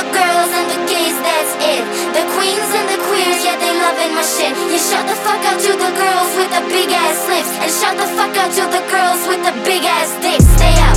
girls and the gays, that's it. The queens and the queers, yeah, they loving my shit. Yeah, shout the fuck out to the girls with the big ass lips, and shout the fuck out to the girls with the big ass dicks. Stay out.